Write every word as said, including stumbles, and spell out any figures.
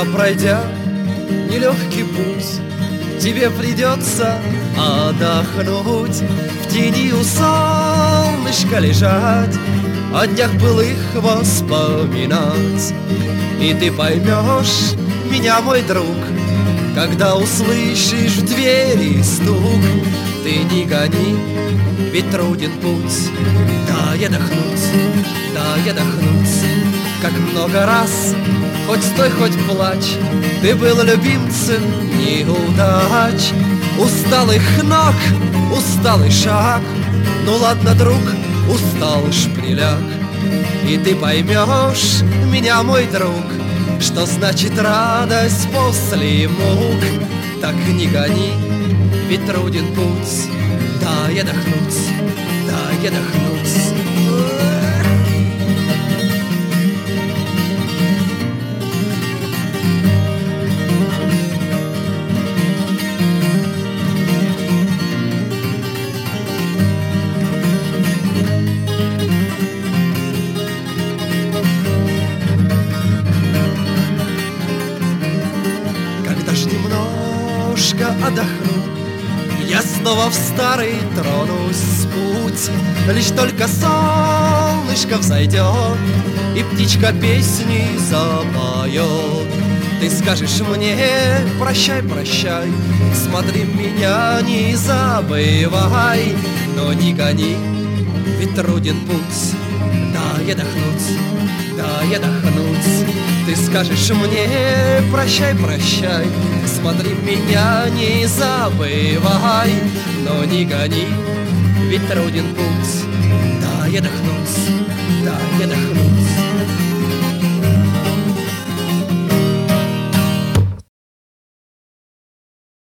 Но пройдя нелегкий путь, тебе придется отдохнуть, в тени у солнышка лежать, о днях былых воспоминать. И ты поймешь меня, мой друг, когда услышишь в двери стук. Ты не гони, ведь труден путь, дай отдохнуть, дай отдохнуть. Как много раз, хоть стой, хоть плачь, ты был любимцем неудач. Усталых ног, усталый шаг, ну ладно, друг, устал уж приляг. И ты поймешь меня, мой друг, что значит радость после мук. Так не гони, ведь труден путь, дай отдохнуть, дай отдохнуть. Отдохну, я снова в старый тронусь в путь. Лишь только солнышко взойдет и птичка песни запоет. Ты скажешь мне прощай, прощай, смотри, меня не забывай. Но не гони, ведь труден путь, дай отдохнуть, дай отдохнуть. Ты скажешь мне прощай, прощай, смотри, меня не забывай. Но не гони, ведь труден путь, дай отдохнуть, дай отдохнуть.